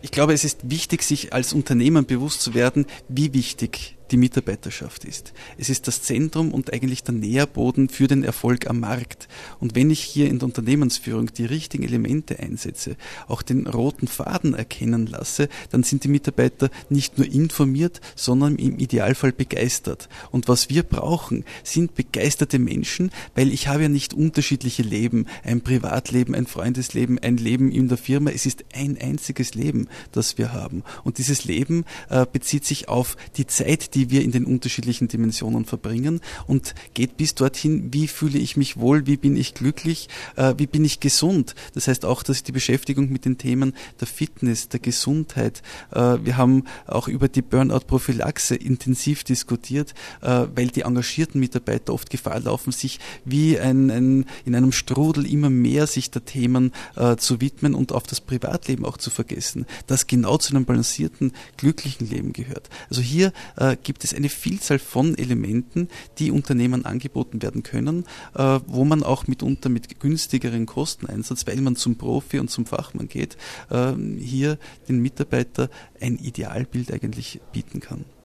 Ich glaube, es ist wichtig, sich als Unternehmen bewusst zu werden, wie wichtig die Mitarbeiterschaft ist. Es ist das Zentrum und eigentlich der Nährboden für den Erfolg am Markt. Und wenn ich hier in der Unternehmensführung die richtigen Elemente einsetze, auch den roten Faden erkennen lasse, dann sind die Mitarbeiter nicht nur informiert, sondern im Idealfall begeistert. Und was wir brauchen, sind begeisterte Menschen, weil ich habe ja nicht unterschiedliche Leben, ein Privatleben, ein Freundesleben, ein Leben in der Firma. Es ist ein einziges Leben, das wir haben. Und dieses Leben bezieht sich auf die Zeit, die wir in den unterschiedlichen Dimensionen verbringen und geht bis dorthin, wie fühle ich mich wohl, wie bin ich glücklich, wie bin ich gesund. Das heißt auch, dass die Beschäftigung mit den Themen der Fitness, der Gesundheit, wir haben auch über die Burnout-Prophylaxe intensiv diskutiert, weil die engagierten Mitarbeiter oft Gefahr laufen, sich wie in einem Strudel immer mehr sich der Themen zu widmen und auf das Privatleben auch zu vergessen, das genau zu einem balancierten, glücklichen Leben gehört. Also hier gibt es eine Vielzahl von Elementen, die Unternehmen angeboten werden können, wo man auch mitunter mit günstigeren Kosteneinsatz, weil man zum Profi und zum Fachmann geht, hier den Mitarbeiter ein Idealbild eigentlich bieten kann.